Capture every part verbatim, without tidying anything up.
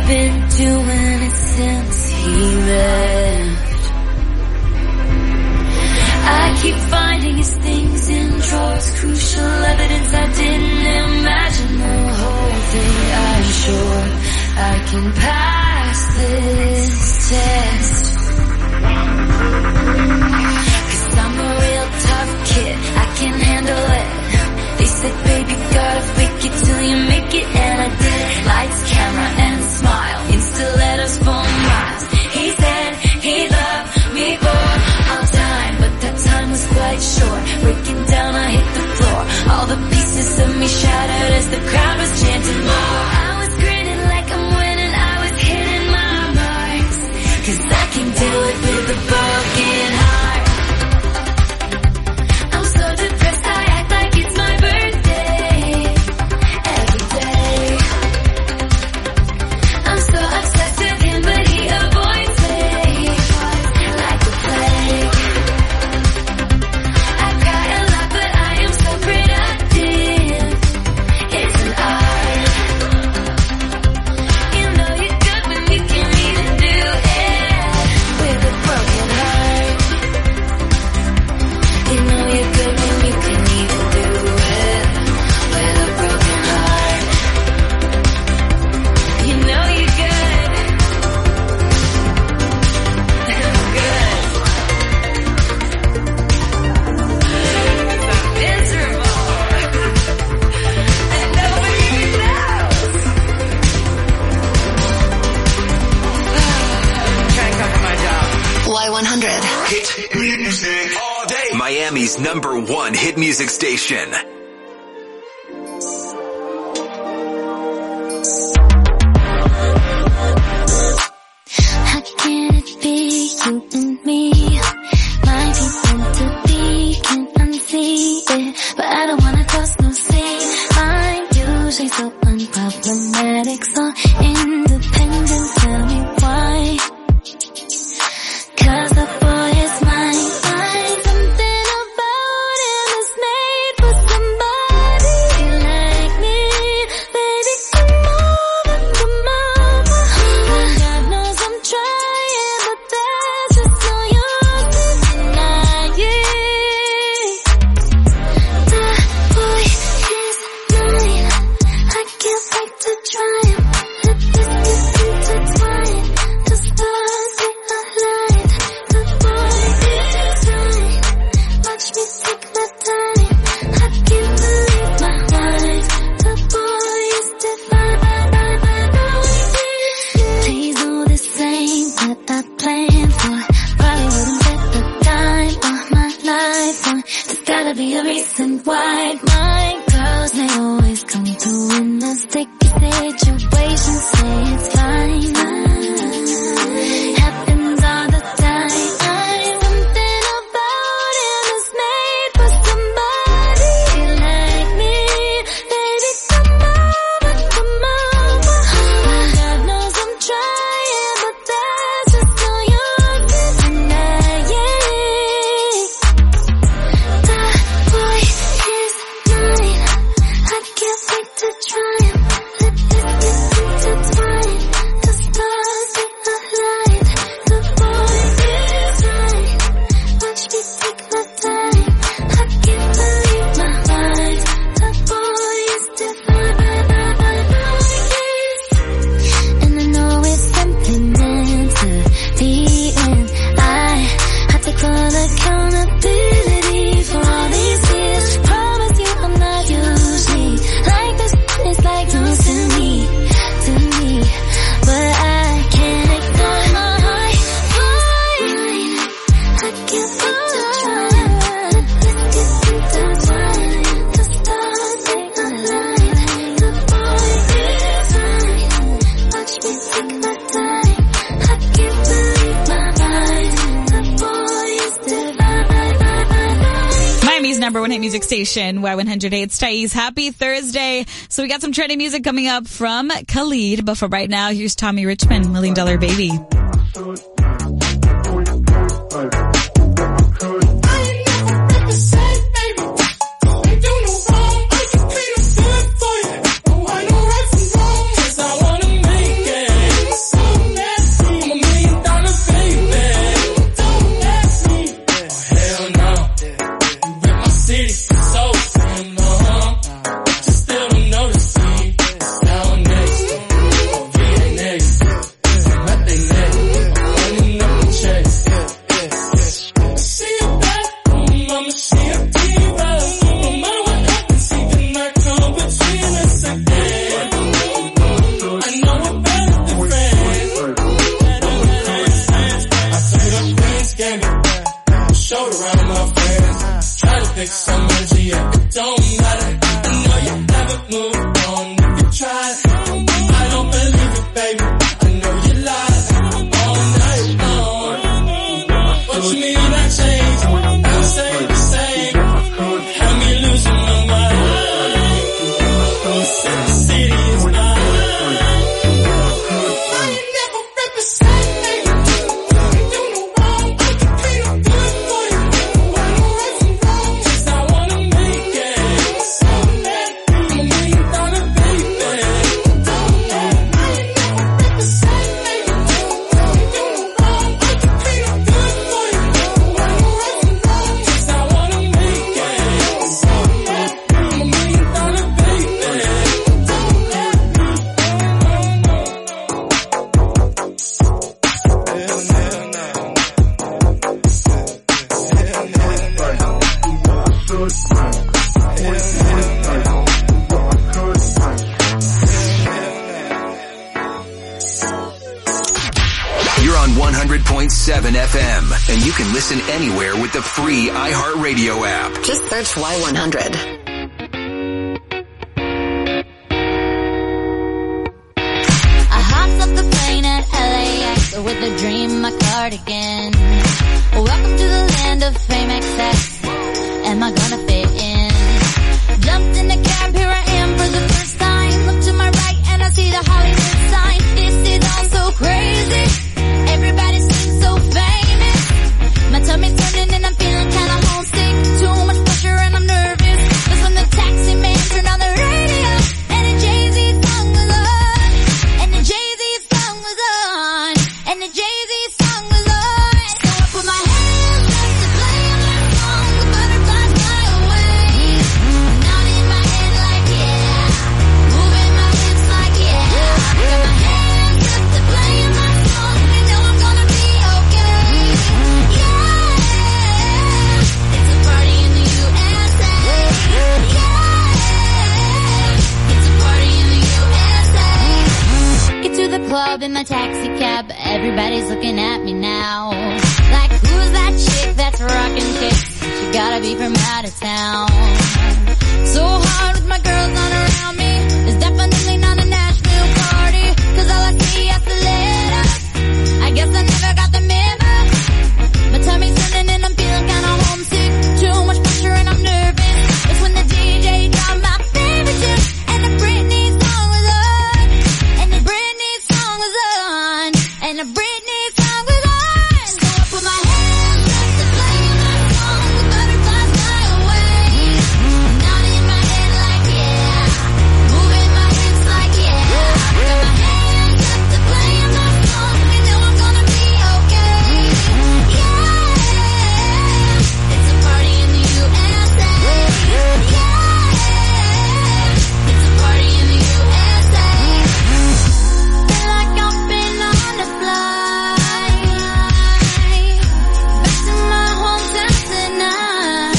been doing it since he left. I keep finding his things in drawers, crucial evidence I didn't imagine the whole thing. I'm sure I can pass this test, 'cause I'm a real tough kid, I can handle it. They said, baby, gotta fake it till you make it, and I did. Lights, camera, and smile, insta letters for miles. He said he loved me for all time, but that time was quite short. Breaking down, I hit the floor. All the pieces of me shattered as the crowd was chanting more. I was grinning like I'm winning, I was hitting my marks, 'cause I can do it with a broken heart. I'm so depressed, I act like it's my birthday every day. I'm so obsessed with him, but he avoids me like the plague. I cry a lot, but I am so productive. It's an art. You know you're good when you can even do it with a broken heart. You know you're good when you can even do it with a broken heart. You know you're good. I'm good. I'm miserable. And nobody knows. Try and cover my job. Y one hundred. Hit music all day. Miami's number one hit music station. How can it be you and me? Might be meant to be, can't unsee it, but I don't wanna cross no sea. I'm usually so unproblematic, so independent, tell me why. 'Cause the boy is mine, mine. Something about him is made for somebody like me. Baby, come over, come over. God knows I'm trying, but there's just no use in denying. The boy is mine. I can't wait to try him. Let this get intertwined. The stars they align. The boy is mine. Watch me take my time. I can't believe my mind. The boy is divine. Please know this ain't what I planned for. Probably wouldn't bet the time on my life on. There's gotta be a reason why my girls, they always come through in a sticky situation. Say it's fine. Happens all the time. Something about him is made for somebody like me. Baby, come over, come over. God knows I'm trying, but there's just no use in denying. The boy is mine. I can't wait to try him. Let this get intertwined. The stars they align. The boy is mine. Watch me take my time. I can't believe my mind. The boy is divine. And I know it's something meant to be, and I have to call accountability for all these years. Promise you I'm not usually like this. It's like news to me, to me, but I can't ignore my heart. Boy, I can't wait to try. Let this get intertwined. The stars they align. The boy is mine. Watch me take my time. I can't believe my mind. The boy is divine. Miami's number one hit music station, Y one hundred. It's Thais. Happy Thursday. So we got some trending music coming up from Khalid, but for right now, here's Tommy Richmond, Million Dollar Baby. I hundred point seven F M. And you can listen anywhere with the free iHeartRadio app. Just search Y one hundred. I hopped off the plane at L A X with a dream, my cardigan. Welcome to the land of fame excess. Am I gonna fit in? Jumped in the cab, here I am for the first time. Look to my right and I see the Hollywood sign. This is all so crazy. Everybody seems so famous. My tummy's turning and I'm feeling kinda homesick. Too much pressure and I'm nervous. That's when the taxi man turned on the radio and the Jay-Z song was on. And the Jay-Z song was on. And the Jay-Z song was on. So I put my hands up to play my song. The butterflies fly away. Nodding my head like yeah. Moving my hips like yeah. I got my hands up to play my song. You know I'm gonna be okay. Yeah. It's a party in the U S A. Yeah. It's a party in the U S A. Get to the club in my taxi cab. Everybody's looking at me now. Like, who's that chick that's rocking kicks? She gotta be from out of town. So hard with my girls on around me. It's definitely not a Nashville party. Cause all I see is the letter. I guess I never got the memo. My tummy's turning and I'm feeling kinda homesick. Too much pressure and I'm nervous. It's when the D J dropped my favorite tune. And the Britney song was on. And the Britney song was on. And the Britney song was on. So I put my hands up to play my song. The butterflies fly away. Nodding my head like yeah. Moving my hips like yeah. Got my hands up to play my song. You know I'm gonna be okay. Yeah. It's a party in the U S A. Yeah. It's a party in the U S A. Feel like I've been on a flight back to my hometown tonight.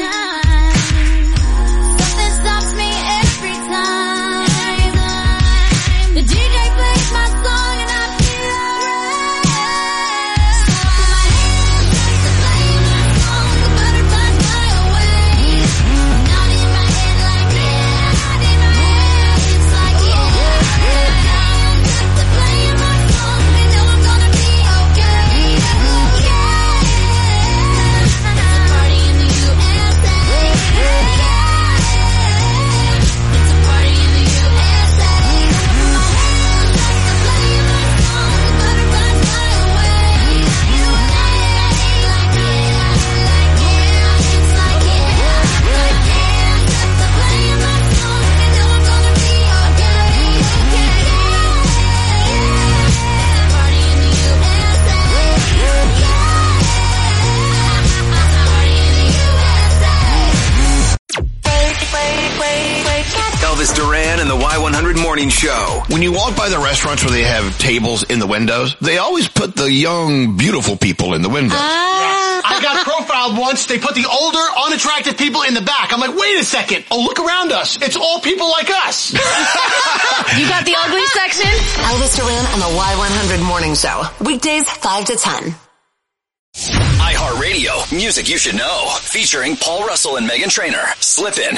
Something stops me every time. The D J plays my song and I feel alright. So I put my hands up to play my song. The butterflies fly away. Nodding my head like yeah. Moving my hips like yeah. Got my hands up to play my song. You know I'm gonna be okay. Yeah. It's a party in the U S A. Yeah. It's a party in the U S A. I put my hands up to play my song. The butterflies fly away. Nodding my head like yeah. Moving my hips like yeah. Got my hands up to play my song. You know I'm gonna be okay. Yeah. Party in the U S A. Yeah. Party in the U S A. Elvis Duran and the Y one hundred Morning Show. When you walk by the restaurants where they have tables in the windows, they always put the young, beautiful people in the windows. I got profiled once. They put the older, unattractive people in the back. I'm like, wait a second. Oh, look around us. It's all people like us. You got the ugly section? Elvis Duran and the Y one hundred Morning Show. Weekdays five to ten. iHeartRadio, music you should know. Featuring Paul Russell and Meghan Trainor. Slippin'.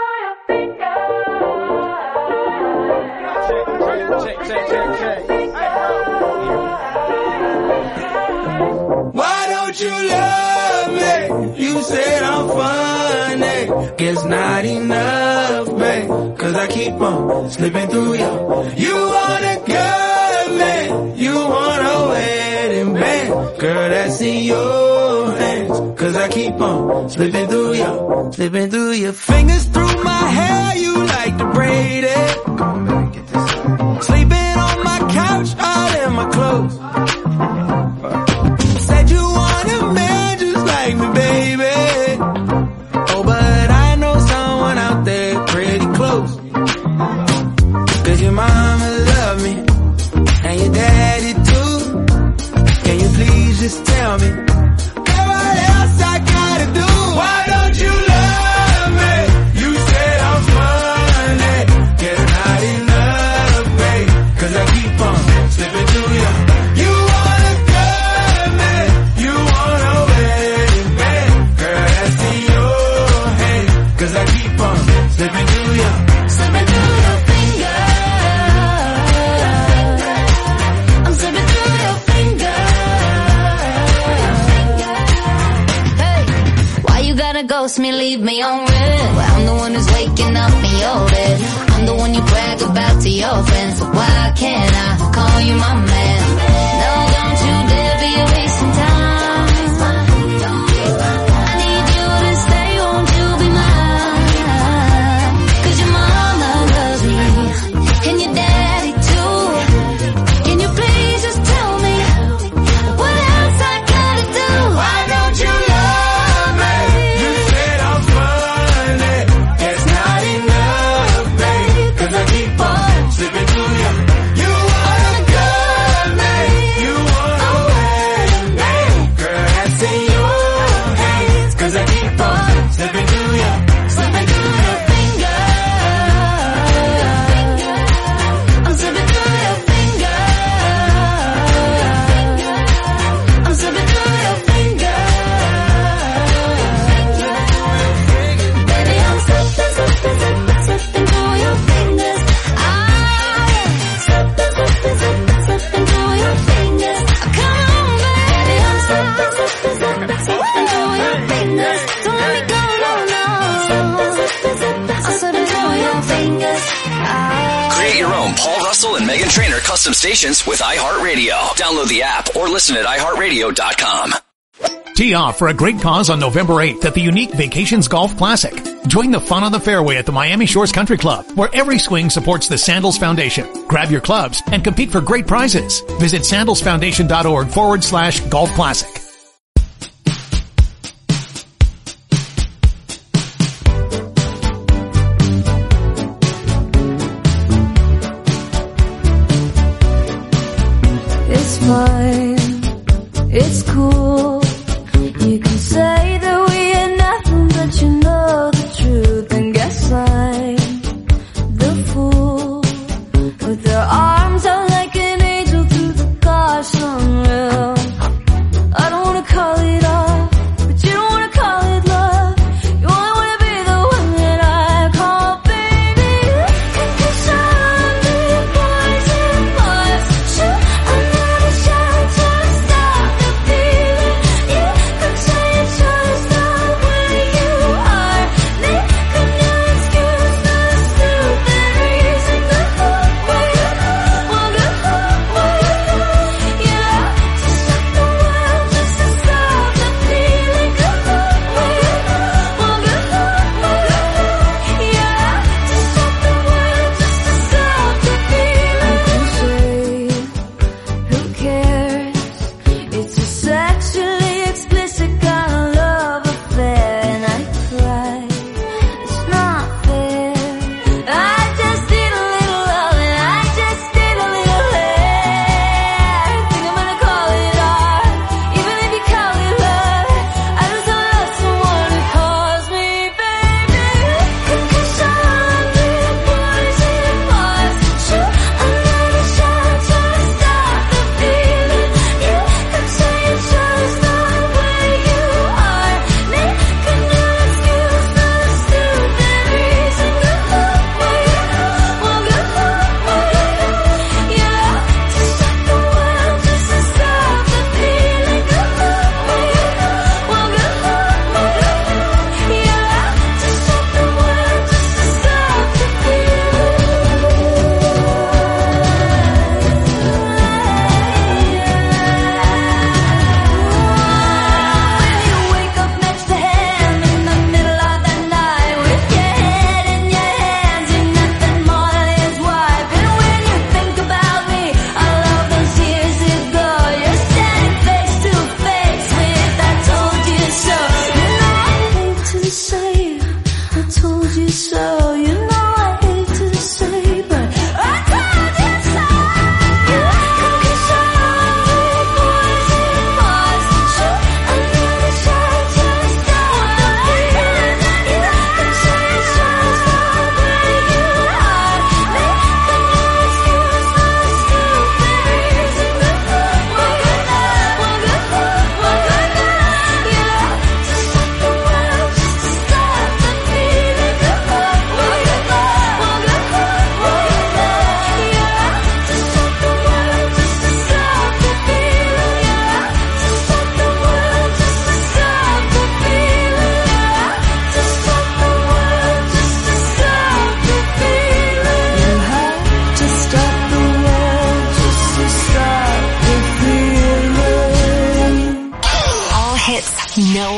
Why don't you love me? You said I'm funny. Guess not enough, babe. Cause I keep on slipping through you. You wanna girl me. You want a wedding band. Girl, that's in your hands. Cause I keep on slipping through you. Slipping through your fingers through my hair. You like to braid it. Come on, baby, get this. Sleeping on my couch, all in my clothes. Said you want a man just like me, baby. Oh, but I know someone out there pretty close. Cause your mama love me, and your daddy too. Can you please just tell me, girl, what else I gotta do? Why don't you love me? You said I'm funny. Get not enough, babe. Cause I keep on slipping through you. You ghost me, leave me on red. Well, I'm the one who's waking up in your bed. I'm the one you brag about to your friends. So why can't I call you my man? No, don't you dare be wasting time. I need you to stay, won't you be mine? Cause your mama loves me, and your daddy too. Can you please just tell me what else I gotta do? Why don't you love me? You said I'm funny. It's not enough, babe. Cause I keep on slipping through you. You wanna cut me. You wanna win me. Girl, that's in your hands. Cause I keep on slipping through you. Slipping through your fingers. I'm slipping through your fingers. I'm slipping through your fingers. Baby, I'm slipping, slipping, slipping, slipping through your fingers. Ah, slipping, slipping, slipping, slipping through your fingers. Come on, baby, I'm slipping, slipping, slipping, slipping through your fingers. Don't let me go, no, no. Slipping, slipping, slipping, I'm slipping through your fingers. Ah. Create your own Paul Russell and Meghan Trainor custom stations with iHeartRadio. Download the app or listen at i heart radio dot com. Tee off for a great cause on November eighth at the unique Vacations Golf Classic. Join the fun on the fairway at the Miami Shores Country Club, where every swing supports the Sandals Foundation. Grab your clubs and compete for great prizes. Visit sandalsfoundation.org forward slash golf classic. It's fine, it's cool. You can say that we ain't nothing, but you know the truth. And guess I'm the fool with their arms out like an angel through the gosh unreal. I don't wanna call it off, but you don't wanna call it love. You only wanna be the one that I call baby. Cause I'm the poison, boys. Shoot another shot.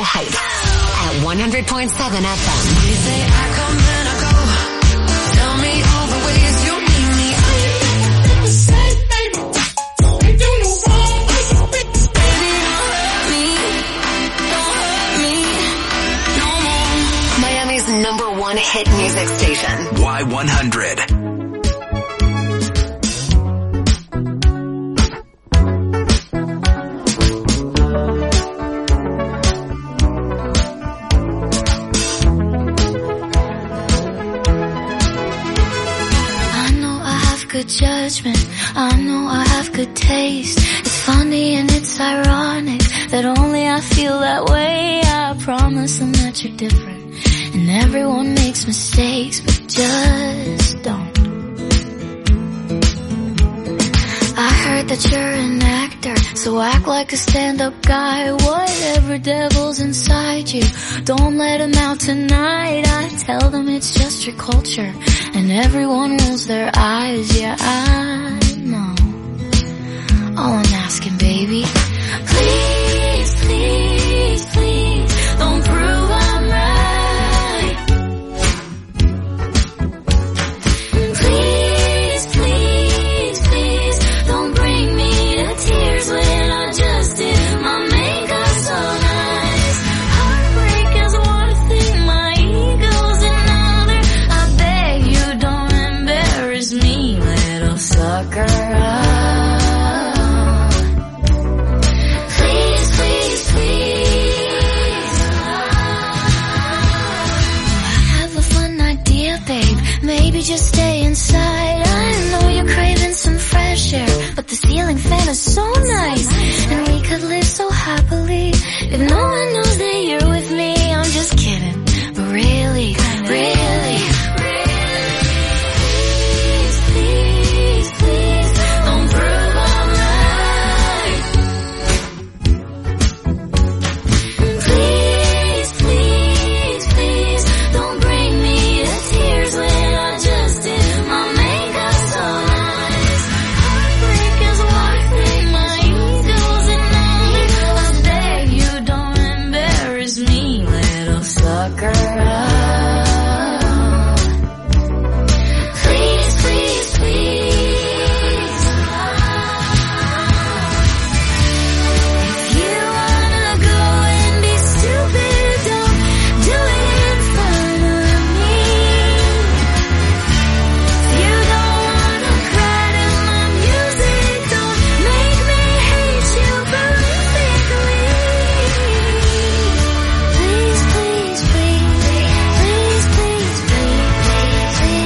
Heights at one hundred point seven F M. You say I come and I go. Tell me all the ways you need me. I ain't nothing to say, baby. Ain't do no wrong. Baby, don't hurt me. Don't hurt me no more. Miami's number one hit music station. Y one hundred. Good judgment, I know I have good taste. It's funny and it's ironic that only I feel that way. I promise them that you're different, and everyone makes mistakes, but just don't. I heard that you're an actor, so act like a stand-up guy. Whatever devil's inside you, don't let him out tonight. I tell them it's just your culture, and everyone rolls their eyes. Yeah, I know. All I'm asking, baby, please, please, please, don't prove I'm right. Please, please, please, don't bring me to tears when I just did my makeup so nice. Heartbreak is one thing, my ego's another. I beg you don't embarrass me, little sucker. Please, please, please. I have a fun idea, babe. Maybe just stay inside. I know you're craving some fresh air, but the ceiling fan is so nice, and we could live so happily if no one knows that you're with me. I'm just kidding, but really, really, please, please, please, don't prove I'm right. Please, please, please, don't bring me to tears when I just did my makeup so nice. Heartbreak is one thing, my ego's another. I beg you don't embarrass me, little sucker. Please, please, please. If you wanna go and be stupid, don't do it in front of me. If you don't wanna cry to my music, don't make me hate you horrifically. Please, please, please, please, please, please, please,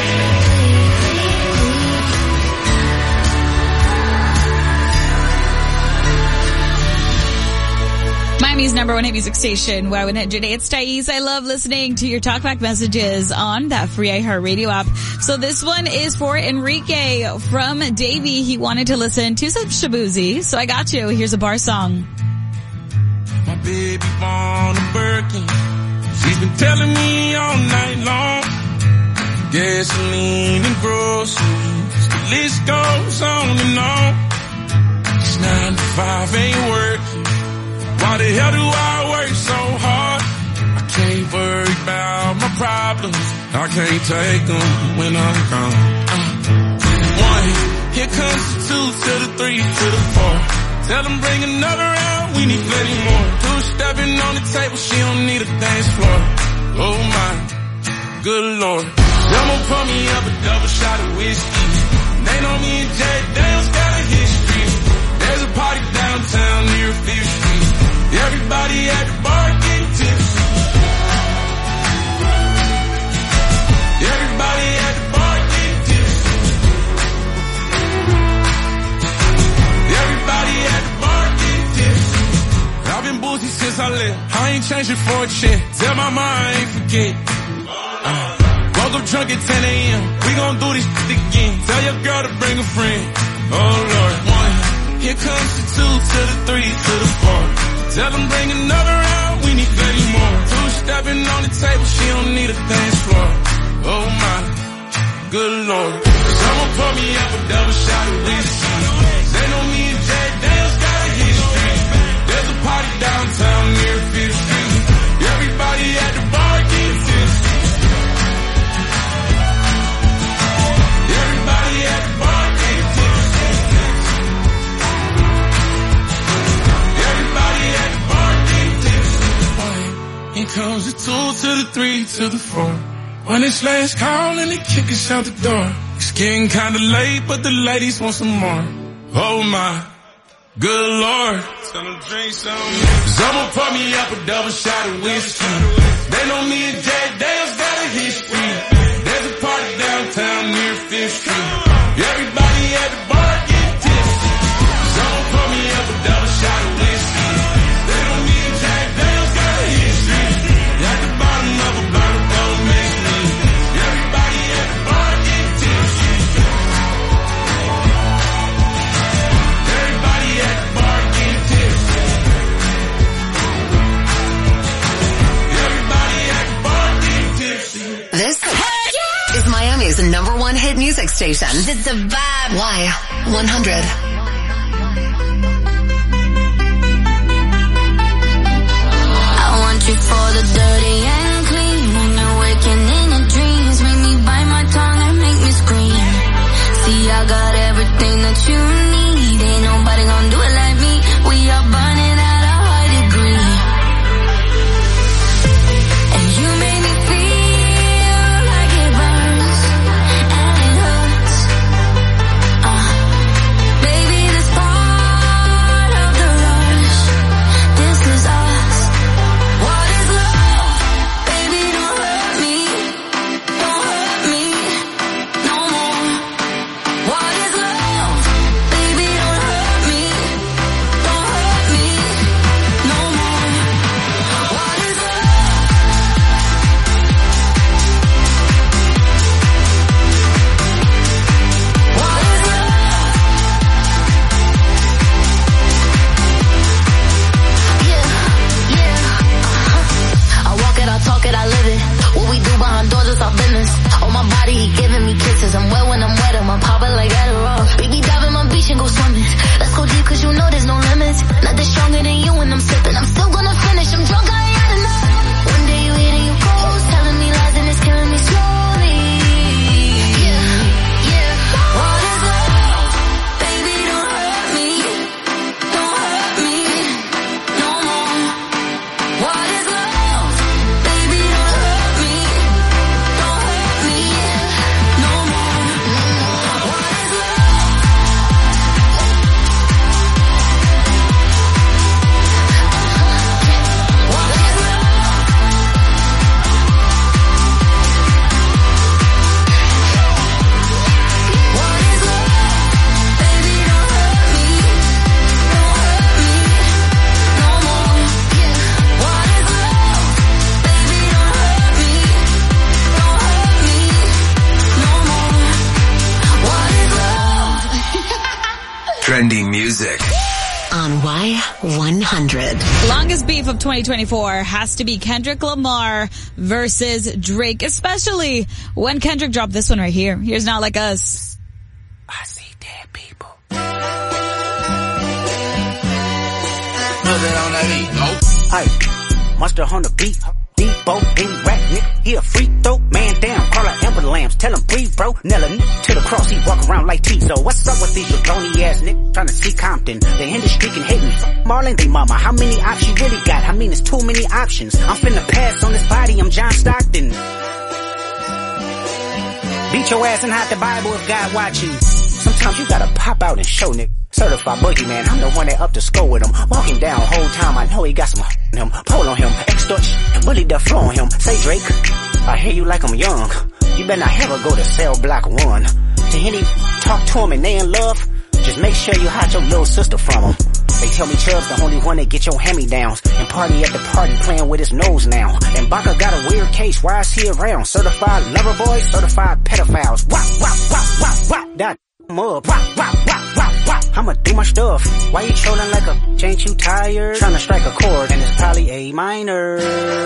Miami's number one hit music station, Y one hundred. It's Thais. I love listening to your talkback messages on that free iHeartRadio app. So this one is for Enrique from Davie. He wanted to listen to some Shabuzi, so I got you. Here's a bar song. My baby on a Birkin. She's been telling me all night long. Gasoline and groceries. The list goes on and on. It's nine to five ain't working. Why the hell do I work so hard? I can't worry about my problems. I can't take them when I'm gone. Uh, one, here comes the two to the three to the four. Tell them bring another round, we need plenty more. Two stepping on the table, she don't need a dance floor. Oh my, good lord. Someone pour me up a double shot of whiskey. They know me and Jay Dale's got a history. There's a party downtown near Fifth Street. Everybody at the bar getting tipsy. Everybody at the bar getting tipsy. Everybody at the bar getting tipsy. I've been boozy since I left. I ain't changing for a check. Tell my mom I ain't forget. Uh, woke up drunk at ten a.m. We gon' do this shit again. Tell your girl to bring a friend. Oh Lord. One, here comes the two to the three to the four. Tell them bring another round, we need plenty more. Two stepping on the table, she don't need a dance floor. Oh my, good lord. Someone pour me up a double shot of whiskey. They know me and Jay Dale's got a history. There's a party downtown near Fifth Street. two to the three to the four. When it's last call and they kick us out the door. It's getting kinda late, but the ladies want some more. Oh my, good lord. Tell them drink some. Someone pour me up a double shot of whiskey. They know me and Jack Dale's got a history. There's a party downtown near Fifth Street. Everybody at the bar get tipsy. Someone pour me up a double shot of whiskey. They know me and Jack Dale's got a history. At the bottom of a bottle, don't make me. Everybody at the bar get tipsy. Everybody at the bar get tipsy. Everybody at the bar get tipsy. This is Miami's number one hit music station. It's the vibe. Y one hundred. I want you for the dirty and clean. When you're waking in your dreams, make me bite my tongue and make me scream. See, I got everything that you need. Ain't nobody gonna do it like me. We are burning at a high degree. And you make me feel like it burns and it hurts. Uh, baby, this part of the rush. This is us. What is love? Baby, don't hurt me. Don't hurt me no more. What is love? Baby, don't hurt me. Don't hurt me no more. What is love? What is love? Yeah, yeah. Uh-huh. I walk it, I talk it, I live it. What we do behind doors is our business. On my body, he giving me kisses. I'm wet when I'm wet, I'm popping like Adderall. Baby, dive in my beach and go swimming. Let's go deep, cause you know there's no limits. Nothing stronger than you when I'm sipping. I'm still gonna finish, I'm drunk, I ain't had enough. One day you hit and you close, telling me lies and it's killing me slowly. Yeah, yeah. What is love? Baby, don't hurt me. Don't hurt me no more. What is love? Baby, don't hurt me. Don't hurt me no more. What is love? What is love? What is love? Baby, don't hurt me. Don't hurt me no more. What is love? Baby, don't hurt me. Don't hurt me no more. What is love? Trending music. On Y one hundred. Longest beef of twenty twenty-four has to be Kendrick Lamar versus Drake, especially when Kendrick dropped this one right here. Here's Not Like Us. I see dead people. Hey, monster on the beat. Debo, any rap nigga, he a free throw. Man down, call her Amber Lambs, tell him breathe, bro. Nella nigga to the cross, he walk around like Tizo. What's up with these jabroni ass niggas trying to see Compton? The industry can hate me. Fuck Marlon, they mama. How many options you really got? I mean, it's too many options. I'm finna pass on this body, I'm John Stockton. Beat your ass and hide the Bible if God watching. Sometimes you gotta pop out and show nigga. Certified boogeyman, I'm the one that up to score with him. Walking down whole time, I know he got some on him. Pole on him, extort, bully the floor on him. Say Drake, I hear you like I'm young. You better not ever go to cell block one. To any talk to him and they in love, just make sure you hide your little sister from him. They tell me Chubb's the only one that get your hand-me-downs. And party at the party playing with his nose now. And Baca got a weird case, why is he around? Certified lover boys, certified pedophiles. Wop, wop, wop, wop, wop, that mug. Wop, wop, wop, wop, wop. I'ma do my stuff. Why you trolling like a, ain't you tired? Trying to strike a chord and it's probably A minor.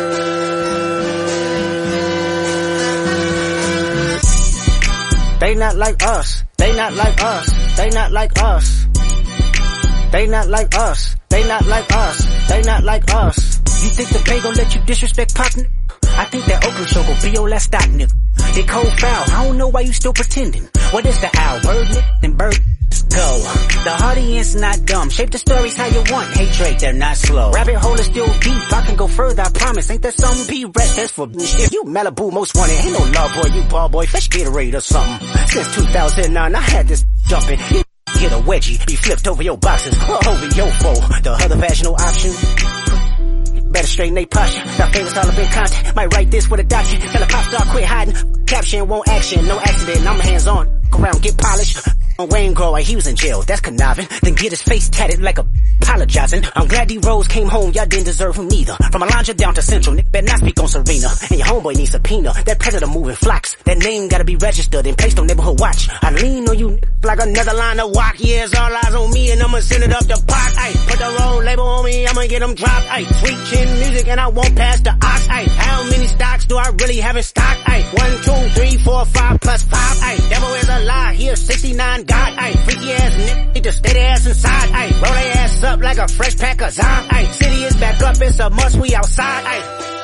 They not like us. They not like us. They not like us. They not like us. They not like us. They not like us. You think the Bay gon' let you disrespect Pop, nigga? I think that Oakland show gon' be your last stop, nigga. They cold foul. I don't know why you still pretending. What is the owl? Bird, nigga? Then bird. go. The audience not dumb. Shape the stories how you want. Hey Drake, they're not slow. Rabbit hole is still deep. I can go further, I promise. Ain't that something? P-Rest, that's for if you Malibu most wanted. Ain't no love boy, you ball boy. Fresh Gatorade or something. Since two thousand nine, I had this jumping. Get a wedgie, be flipped over your boxes, over your foe. The other vaginal option. Better straighten they posture. Not famous, all up in contact. Might write this with a doctor. Tell a pop star quit hiding. Caption, won't action. No accident, I'm hands on. Go around, get polished. Wayne Grower, he was in jail. That's conniving. Then get his face tatted like a apologizing. I'm glad D-Rose came home. Y'all didn't deserve him neither. From Alondra down to Central, Nick better not speak on Serena. And your homeboy needs subpoena. That predator moving flocks. That name gotta be registered and placed on neighborhood watch. I lean on you like another line of walk. Yeah, it's all eyes on me and I'ma send it up the pot. Ay, put the road label on me, I'ma get them dropped. Ay, sweet chin music and I won't pass the ox. Ay, how many stocks do I really have in stock? Ay, one, two, three, four, five plus five. Ay, devil is a lie. Here, sixty-nine God. Ay, freaky ass nigga, need to stay their ass inside. Ay, roll their ass up like a fresh pack of Zom. Ay, city is back up, it's a must, we outside. Ay.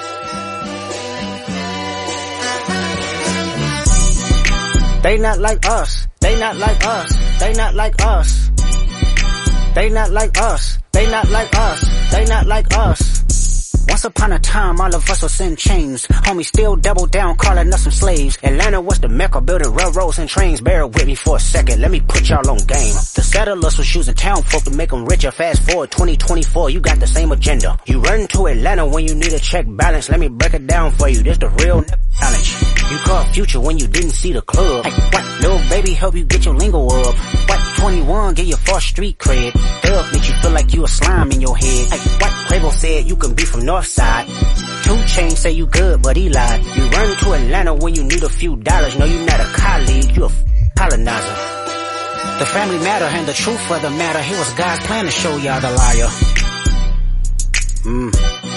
They not like us. They not like us. They not like us. They not like us. They not like us. They not like us. Once upon a time, all of us was in chains. Homie still double down, calling us some slaves. Atlanta was the mecca, building railroads and trains. Bear with me for a second, let me put y'all on game. The settlers was using town folk to make them richer. Fast forward twenty twenty-four, you got the same agenda. You run to Atlanta when you need a check balance. Let me break it down for you, this the real challenge. You caught Future when you didn't see the club. Hey, what, little baby help you get your lingo up. What, twenty-one get your false street cred. Thug make you feel like you a slime in your head. Hey, what, Quavo said you can be from Northside. Two Chainz say you good, but he lied. You run to Atlanta when you need a few dollars. No, you not a colleague, you a f- colonizer. The family matter and the truth of the matter. It was God's plan to show y'all the liar. Mmm.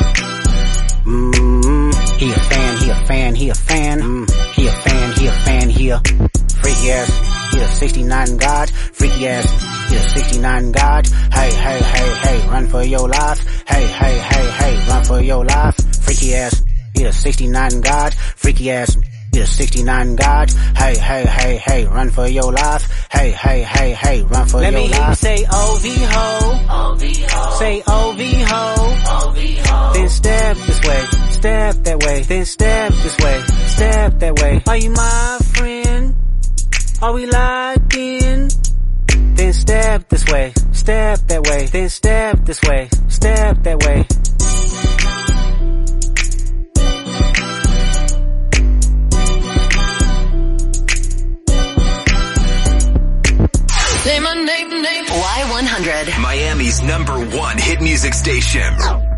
Mmm. He a fan, he a fan, he a fan. Mm. He a fan, he a fan, he a freaky ass. He a sixty-nine God. Freaky ass. He a sixty-nine God. Hey, hey, hey, hey, run for your life. Hey, hey, hey, hey, run for your life. Freaky ass. He a sixty-nine God. Freaky ass. He a sixty-nine God. Hey, hey, hey, hey, run for your life. Hey, hey, hey, hey, run for Let your life. Let me hear you say O V ho. O V ho. Say O V ho. O V ho. Then step this way. Step that way. Then step this way. Step that way. Are you my friend? Are we locked in? Then step this way. Step that way. Then step this way. Step that way. Say my name, name. Y one hundred. Miami's number one hit music station.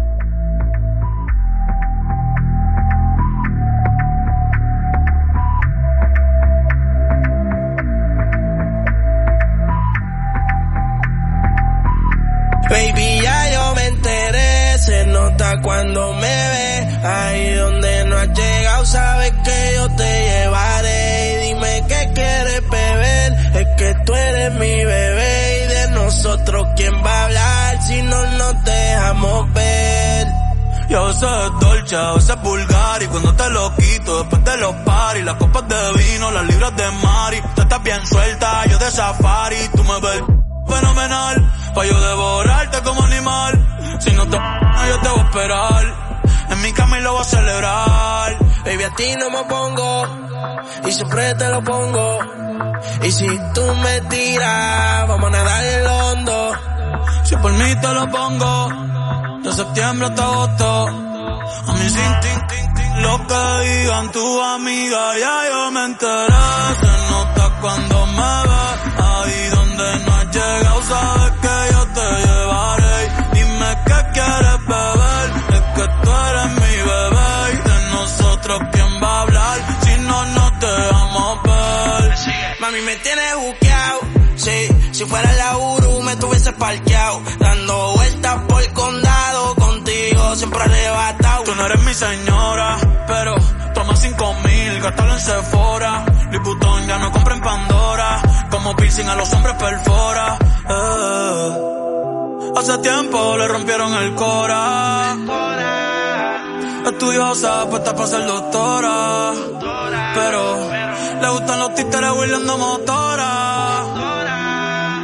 Baby, ya yo me enteré, se nota cuando me ve. Ahí donde no has llegado, sabes que yo te llevaré. Y dime qué quieres beber, es que tú eres mi bebé. Y de nosotros, ¿quién va a hablar si no nos dejamos ver? Y a veces es dolce, a veces es vulgar. Y cuando te lo quito, después de los paris, las copas de vino, las libras de Mari. Tú estás bien suelta, yo de safari. Tú me ves fenomenal, pa' yo devorarte como animal. Si no te yo te voy a esperar. En mi cama y lo voy a celebrar. Baby, a ti no me pongo, y siempre te lo pongo. Y si tú me tiras, vamos a nadar en lo hondo. Si por mí te lo pongo, de septiembre hasta agosto. A mí sin tin, tin, tin, lo que digan tu amiga, ya yo me enteré. Se nota cuando me ves, ahí donde no has llegado, sabes que yo te llevaré. Dime qué quieres beber, es que tú eres mi bebé. Y de nosotros, ¿quién va a hablar si no nos dejamos ver? Mami, me tienes buqueado, sí, si fuera la Uru me tuviese parqueado, dando vueltas por el condado, contigo siempre arrebatado. Tú no eres mi señora, pero toma cinco mil, gástalo en Sephora. Louis Vuitton ya no compra en Pandora, como piercing a los hombres perfora. Eh. Hace tiempo le rompieron el cora. Estudiosa, puesta para ser doctora, pero le gustan los títeres huirleando motora.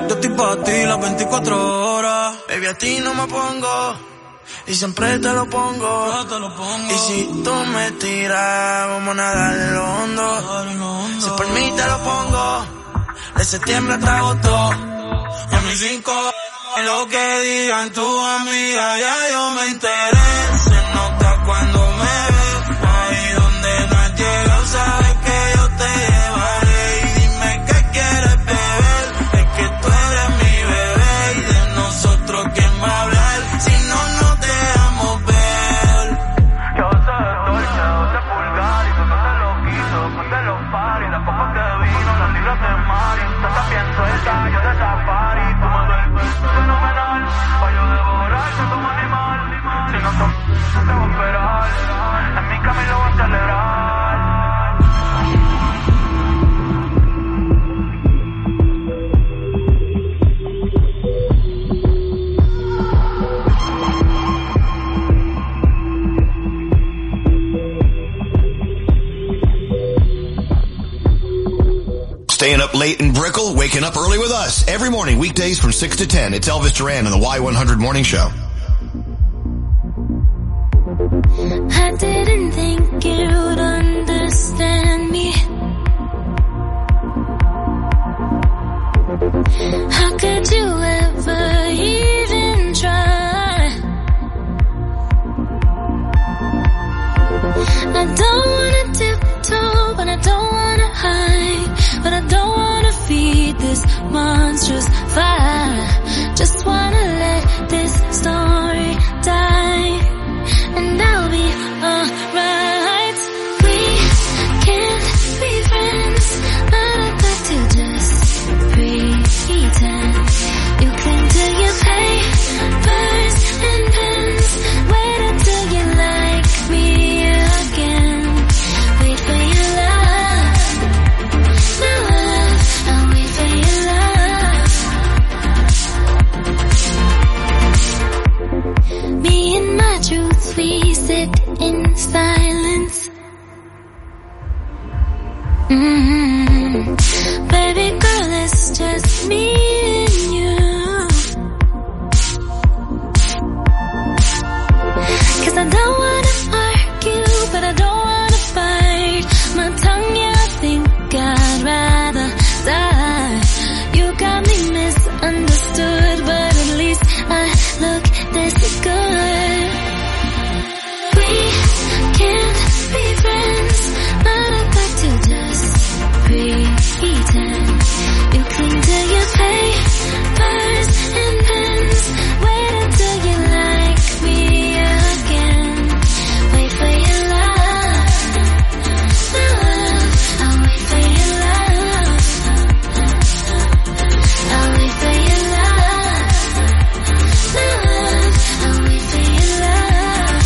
Yo estoy para ti las veinticuatro horas. Baby, a ti no me pongo y siempre te lo pongo. Yo te lo pongo. Y si tú me tiras, vamos a nadar en lo hondo. Si por mí te lo pongo, de septiembre hasta agosto. Y a mis cinco, en lo que digan tu amiga, ya yo me enteré. Se nota cuando me ves, ahí donde no has llegado, sabes que yo te llevaré. Y dime qué quieres beber, es que tú eres mi bebé. Y de nosotros, ¿quién va a hablar? Si no, no te dejamos ver. Yo te dolce, yo te pulgar, y tú no te lo quiso, ponte los paris, las copas de vino, las libras de mar, y tú estás bien suelta, yo de safari, tú me duermes fenomenal, pa' yo devorarte como animal, si no te te voy a esperar, en mi camino voy a acelerar. Staying up late in Brickell, waking up early with us. Every morning, weekdays from six to ten. It's Elvis Duran on the Y one hundred Morning Show. I didn't think you'd understand me. How could you ever even try? I don't wanna tiptoe, but I don't wanna hide. But I don't wanna feed this monstrous fire. Just wanna let this story die, and I'll be alright. We can't be friends, but I'd like to just pretend. You cling to your papers and pens. Wait until you like me again. Wait for your love. My love, I'll wait for your love. Me and my truth, we sit in silence. Mm-hmm. Baby girl, it's just me and you. 'Cause I don't wanna argue, but I don't wanna fight. My tongue, yeah, I think I'd rather die. You got me misunderstood, but at least I look this good. We can't be friends, but I'd like to just pretend. You cling to your papers and pens. Wait until you like me again. Wait for your love. My love, I'll wait for your love. I'll wait for your love. My love, I'll wait for your love.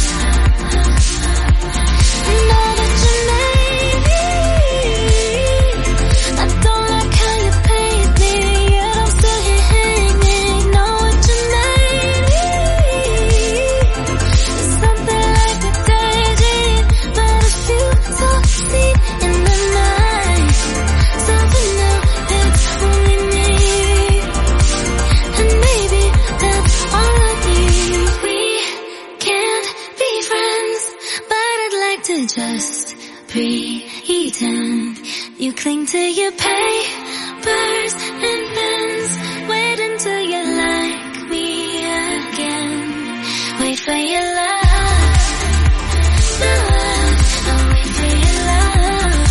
Know that you made me. I don't like how you paid me, yet I'm still here hanging. Know what you made me. It's something like a daydream, but if you succeed in the night, something new, it's only me. And maybe that's all I need. We can't be friends, but I'd like to just pretend. You cling to your papers and pens. Wait until you like me again. Wait for your love. My love, I'll wait for your love.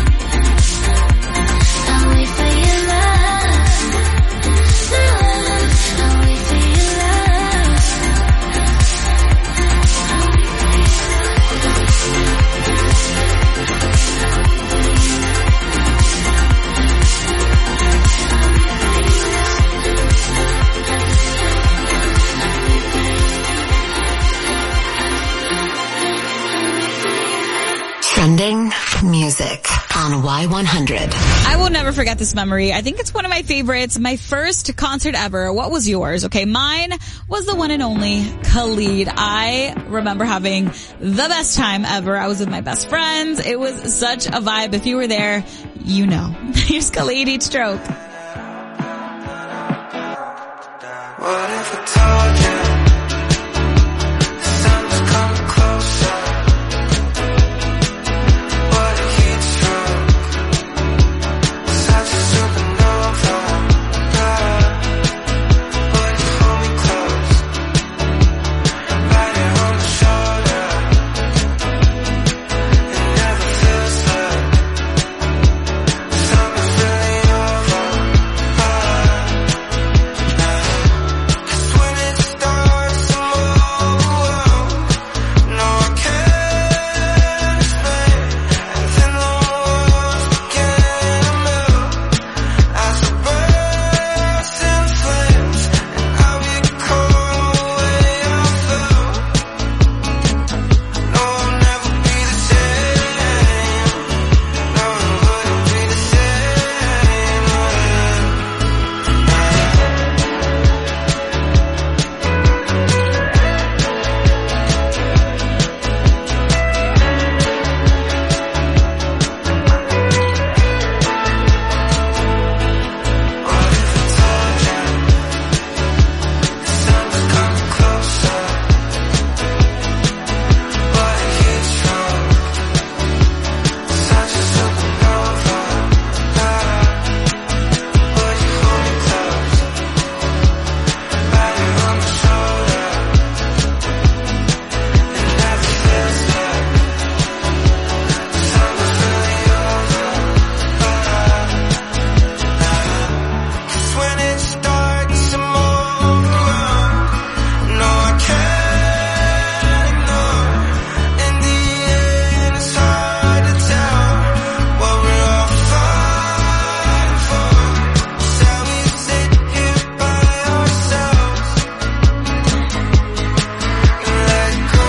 I'll wait for your love. My love, I'll wait for your love. I'll wait for your Trending music on Y one hundred. I will never forget this memory. I think it's one of my favorites. My first concert ever. What was yours? Okay, mine was the one and only Khalid. I remember having the best time ever. I was with my best friends. It was such a vibe. If you were there, you know. Here's Khalid, Each Stroke. What if I told you the sun was coming closer? What a heat stroke, such a supernova. Yeah. Would you hold me close, right here on the shoulder? It never feels like summer's really over. Cause when it starts to move, no I can't explain. And then the walls begin to move as it bursts in flames, and I'll be caught the way I feel. No, I'll never be the same. No, it wouldn't be the same. What if I told you the sun was coming closer? What a heat stroke, such a supernova. Yeah. Would you hold me close, right here on my shoulder? It never feels like summer's really over. Cause when it starts to move around, no I can't ignore. In the end it's hard to tell what we're all fighting for. Shall we sit here by ourselves and let go?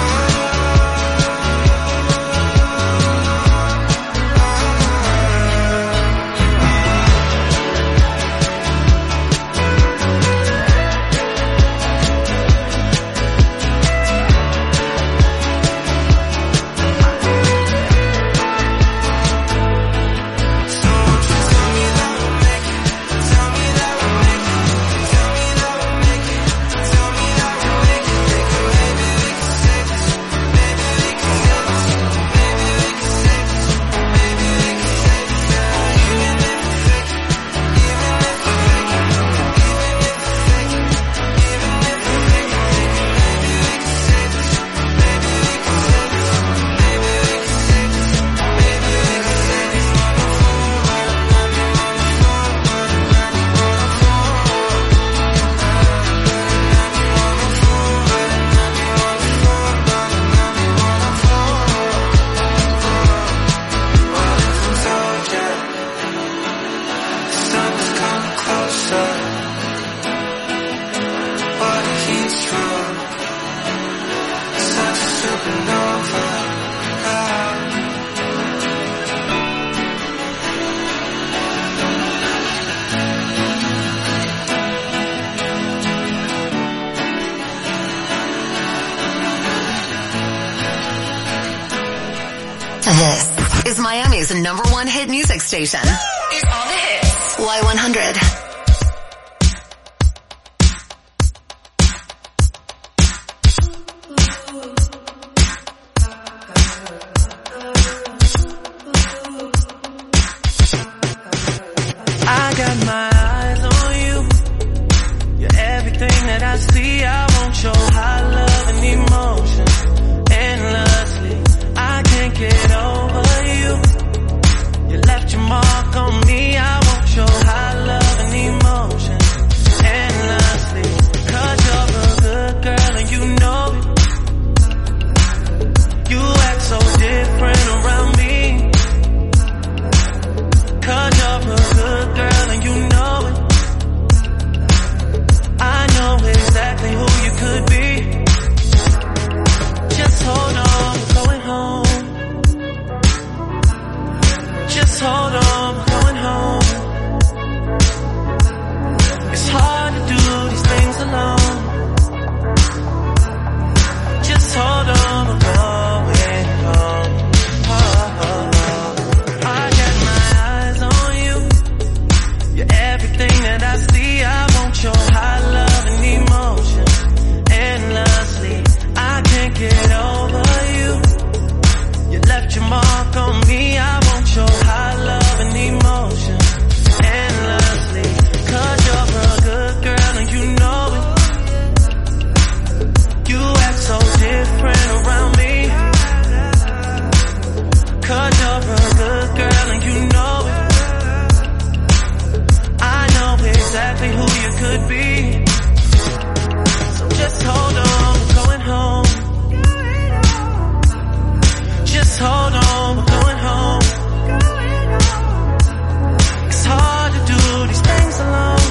So won't you tell me that we'll make it? Tell me that we'll make it. Tell me that we'll make it. Tell me that we'll make it. Maybe we can save this. Maybe we can save this. Maybe we can save this. Maybe we can save this. Yeah. Even if we fake it. Even if we fake it. Even if we fake it. Even if we fake it. Maybe we can save this. Maybe we can save this. Maybe we can save this. Maybe we can save this. What if I told you the sun was coming closer? What a heat stroke, such a supernova. Yeah. This is Miami's number one hit music station. It's all the hits. Y one hundred. I got my eyes on you. You're everything that I see. I want your high love and emotion endlessly. I can't get over you. You left your mark on me. I want your high love and emotion endlessly. Cause you're a good girl and you know it. You act so different around me. Cause you're a good girl and you know it. I know exactly who you could be. could be. So just hold on, we're going home. Just hold on, we're going home. It's hard to do these things alone.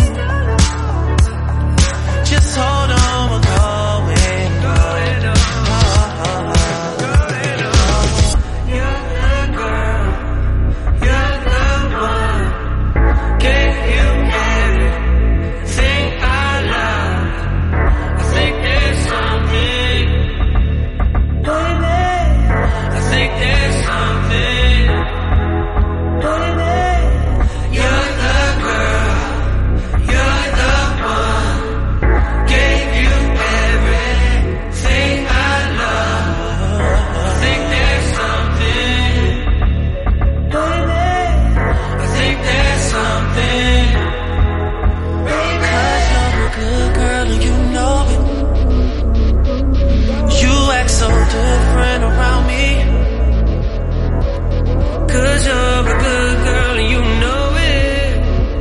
Just hold on, we're going, going, going, going home. You're the girl, you're the one. Gave you everything I love. I think there's something, baby. I think there's something, baby. You're the girl, you're the one. Gave you everything I love. I think there's something, baby. I think there's something. Because you're a good girl and you know it. You act so different around me. Cause you're a good girl and you know it.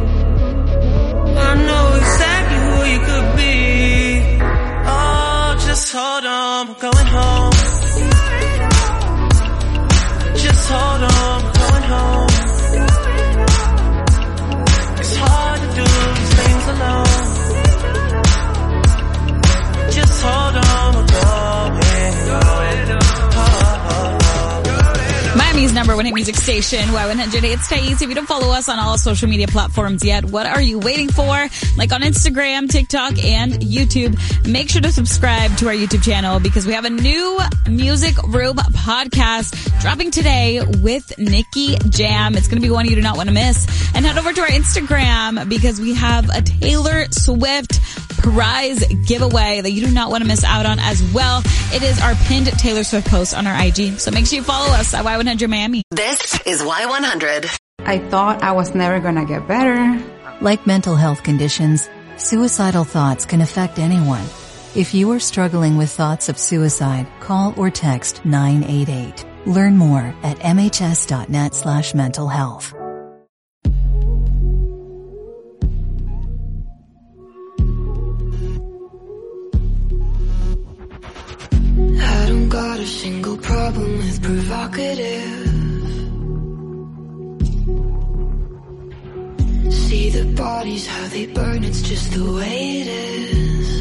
I know exactly who you could be. Oh, just hold on, we're going home. Just hold on, we're going home. It's hard to do these things alone. Just hold on, we're going, going, oh, oh, oh. Miami's number one hit music station, Y one hundred. It's Thais. If you don't follow us on all social media platforms yet, what are you waiting for? Like on Instagram, TikTok, and YouTube. Make sure to subscribe to our YouTube channel because we have a new Music Room podcast dropping today with Nicky Jam. It's going to be one you do not want to miss. And head over to our Instagram because we have a Taylor Swift prize giveaway that you do not want to miss out on as well. It is our pinned Taylor Swift post on our I G. So make sure you follow us at Y one hundred Miami. This is Y one hundred. I thought I was never gonna get better. Like mental health conditions, suicidal thoughts can affect anyone. If you are struggling with thoughts of suicide, call or text nine eight eight. Learn more at m h s dot net slash mental health. I don't got a single problem with provocative. See the bodies, how they burn, it's just the way it is.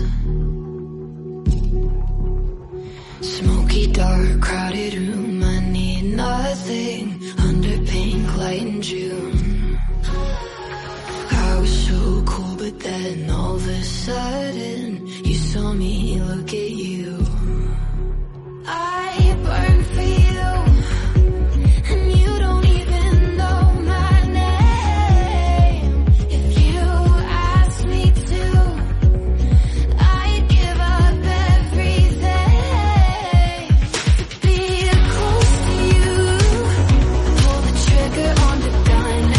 Smoky, dark, crowded room, I need nothing under pink light in June. I was so cool, but then all of a sudden you saw me look at you. I burn for you, and you don't even know my name. If you asked me to, I'd give up everything to be close to you. Pull the trigger on the gun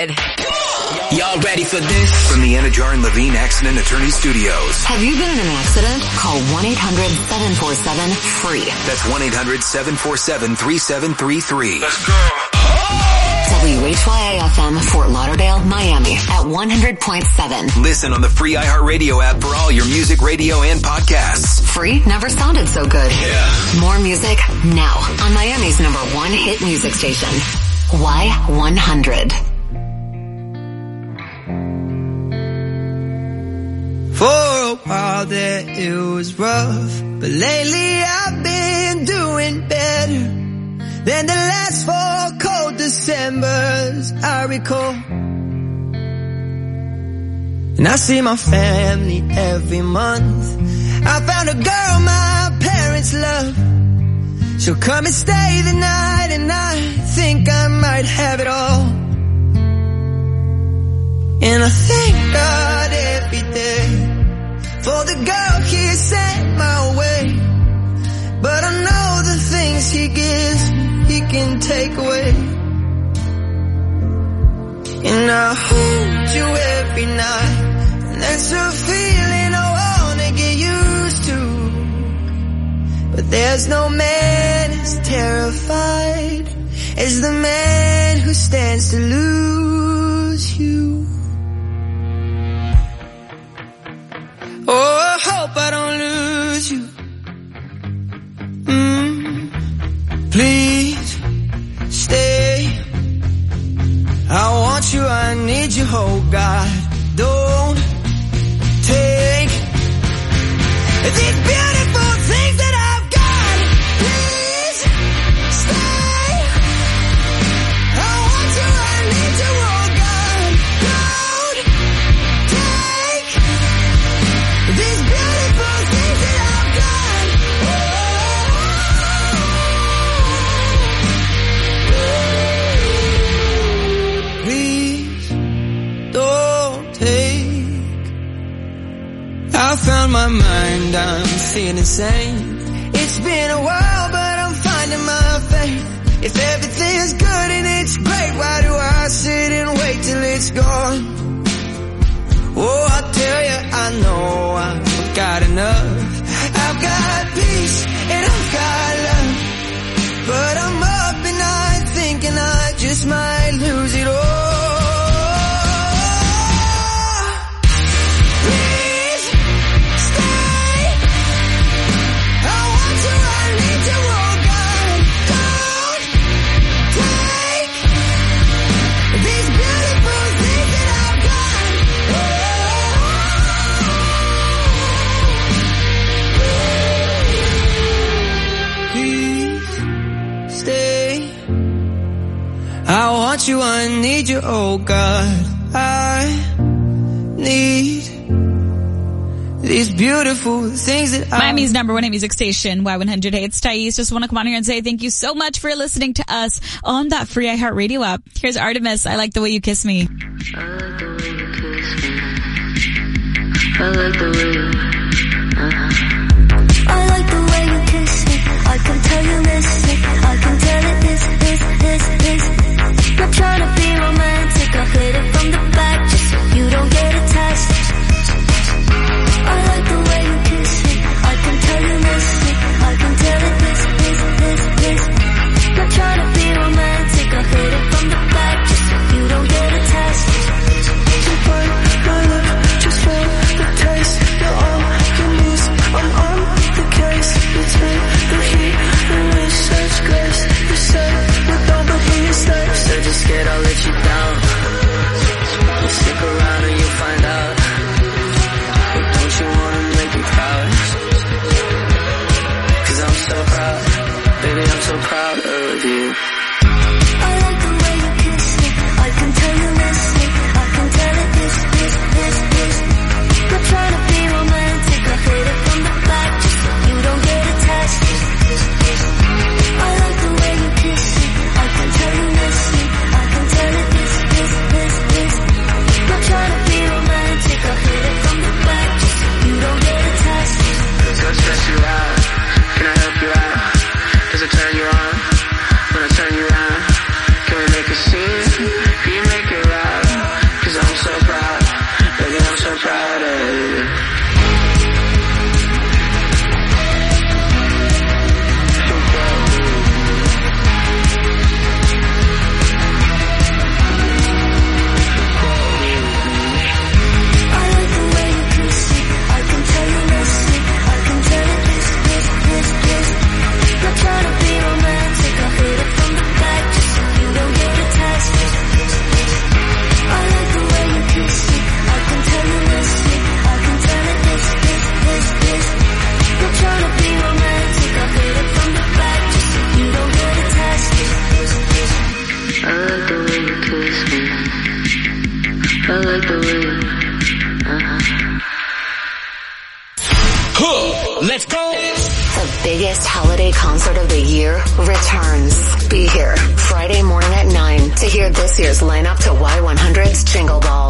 dead. Y'all ready for this? From the Anajar and Levine Accident Attorney Studios. Have you been in an accident? Call one eight hundred seven four seven free. That's one eight hundred seven four seven three seven three three. Let's go. W H Y A F M, Fort Lauderdale, Miami at one hundred point seven. Listen on the free iHeartRadio app for all your music, radio, and podcasts. Free never sounded so good. Yeah. More music now on Miami's number one hit music station. Y one hundred. For a while there it was rough, but lately I've been doing better than the last four cold Decembers I recall. And I see my family every month. I found a girl my parents love. She'll come and stay the night, and I think I might have it all. And I thank God every day for the girl he sent my way. But I know the things he gives he can take away. And I hold you every night, and that's a feeling I wanna get used to. But there's no man as terrified as the man who stands to lose you. Oh, I hope I don't lose you. Mm, please stay. I want you, I need you, oh God. Don't take these beautiful things that I've got. Please stay. I want you, I need you, oh God. Don't take these beautiful things that I've got. Oh. Please don't take. I found my mind, I'm feeling sane. It's been a while, but I'm finding my faith. If everything's good and it's great, why do I sit and wait till it's gone? Oh, I tell you, I know I've got enough. I've got peace and I've got love. But I'm up at night thinking I just might lose it all. Please stay. I want you, I need you, oh God. Don't take these beautiful things that I've got. Please stay. I want you, I need you, oh God. I need these beautiful things that I... Miami's number one hit music station, Y one hundred. Hey, it's Thais. Just want to come on here and say thank you so much for listening to us on that free iHeartRadio app. Here's Artemis. I like the way you kiss me. I like the way you kiss me. I like the way you, uh-huh. I like the way you kiss me. I can tell you miss me. I can tell it is, is, is, is. Not trying to be romantic. I'll hit it from the back just so you don't get attached. I like the way you kiss me. I can tell you miss me. I can tell it is, is, is, is. Not trying to be romantic. I'll hit it from the back just so you don't get attached. You burn my love just for the taste. You're all you need. I'm on the case. You take the heat and with such grace. You say you don't, but he stays. Said you're scared I'll let you down. You stick around and you'll find out. But don't you wanna make me proud? Cause I'm so proud. Baby, I'm so proud of you. I like the way you kiss me. I can tell you miss me. I can tell it is, is, is, is. Not trying to be romantic. I hit it from the back just so you don't get attached. I like the way you kiss me. I can tell you miss me. I can tell it is, is, is, is. Not trying to be romantic. I hit it from the back just so you don't get attached. Don't stress you out. Can I help you out? Does it turn you on? When I turn you on, can we make a scene? Can you make it right? concert of the year returns. Be here Friday morning at nine to hear this year's lineup to Y one hundred's Jingle Ball.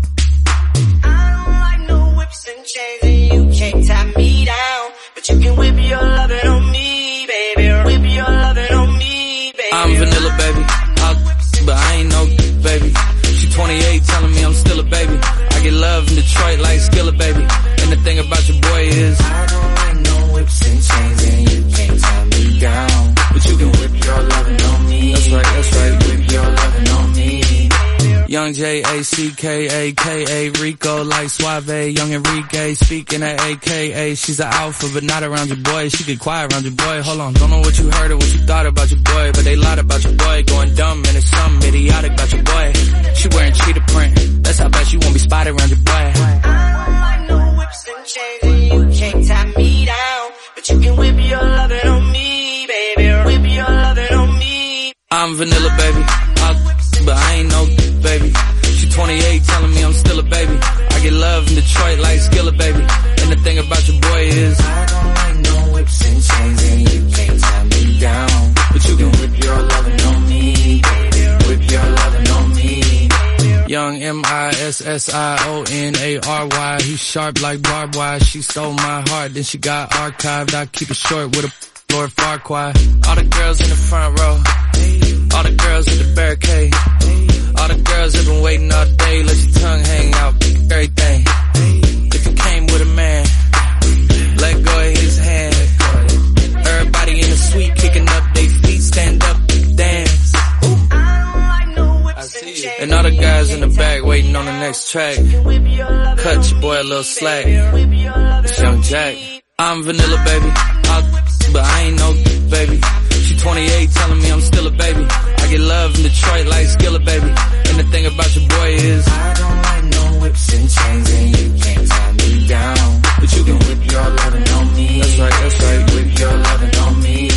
And chains and you can't tie me down, but you can whip your lovin' on me, baby. Whip your lovin' on me, baby. I'm vanilla, baby. I'll, but I ain't no baby. She twenty-eight, telling me I'm still a baby. I get love in Detroit like Skillet, baby. And the thing about your boy is I don't like no whips and chains, and you can't tie me down, but you can whip your lovin' on me. That's right, that's right. Whip your lovin' on me. Young J A C K A K A Rico like Suave, young Enrique speaking at A K A. She's an alpha but not around your boy. She get quiet around your boy. Hold on, don't know what you heard or what you thought about your boy, but they lied about your boy. Going dumb and it's something idiotic about your boy. She wearing cheetah print. That's how bad she won't be spotted around your boy. I don't like no whips and chains, and you can't tie me down, but you can whip your lovin' on me, baby. Whip your lovin' on me. I'm vanilla, baby. I'll, but I ain't no baby. She twenty-eight, telling me I'm still a baby. I get love in Detroit like Skillet, baby. And the thing about your boy is I don't like no whips and chains, and you can't tie me down, but you can whip your lovin' on me, baby. Whip your lovin' on me. Young M I S S I O N A R Y. He's sharp like barbed wire. She stole my heart, then she got archived. I keep it short with a Lord Farquaad. All the girls in the front row, all the girls at the barricade, all the girls have been waiting all day. Let your tongue hang out, everything. If you came with a man, let go of his hand. Everybody in the suite kicking up their feet, stand up, dance. Ooh. I see you. And all the guys in the back waiting on the next track. Cut your boy a little slack. It's Young Jack. I'm vanilla, baby. I'll, but I ain't no baby. She twenty-eight, telling me I'm still a baby. I get love in Detroit like Skillet, baby. And the thing about your boy is I don't like no whips and chains, and you can't tie me down, but you can whip your lovin' on me. That's right, that's right. Whip your lovin' on me.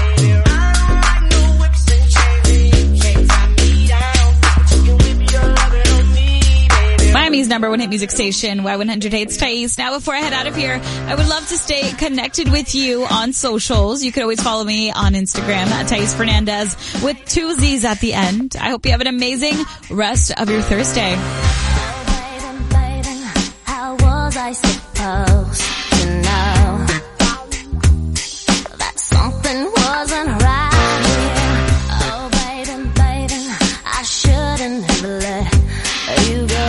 Miami's number one hit music station, Y one hundred. Hey, it's Thais. Now, before I head out of here, I would love to stay connected with you on socials. You could always follow me on Instagram at Thais Fernandez with two Z's at the end. I hope you have an amazing rest of your Thursday. Oh, baby, baby, how was I supposed to know that something wasn't right here? Oh, baby, baby, I shouldn't have let you go.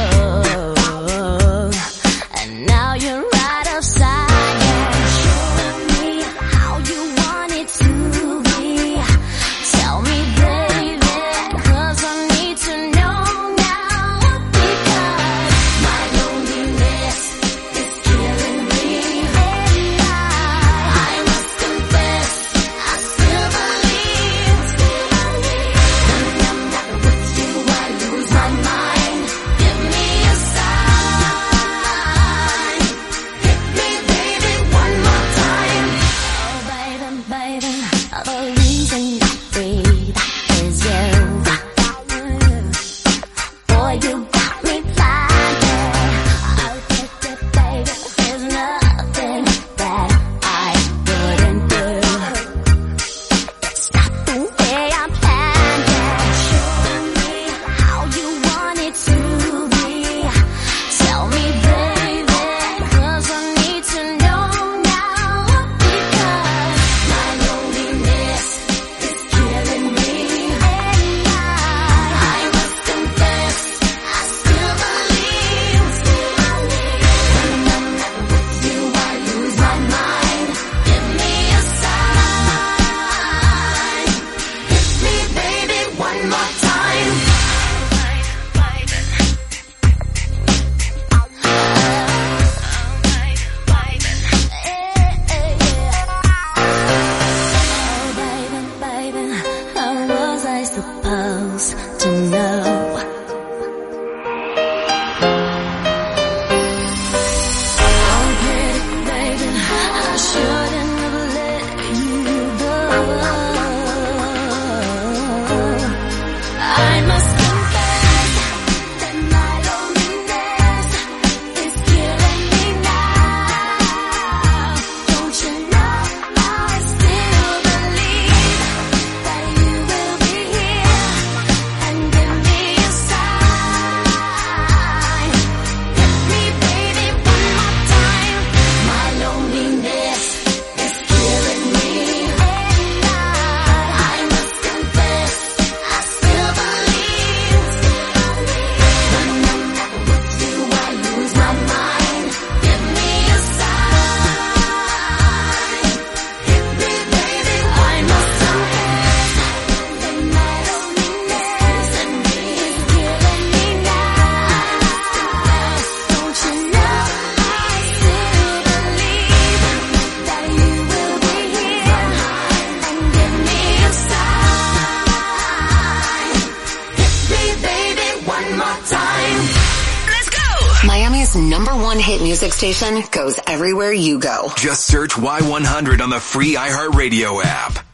California's number one hit music station goes everywhere you go. Just search Y one hundred on the free iHeartRadio app.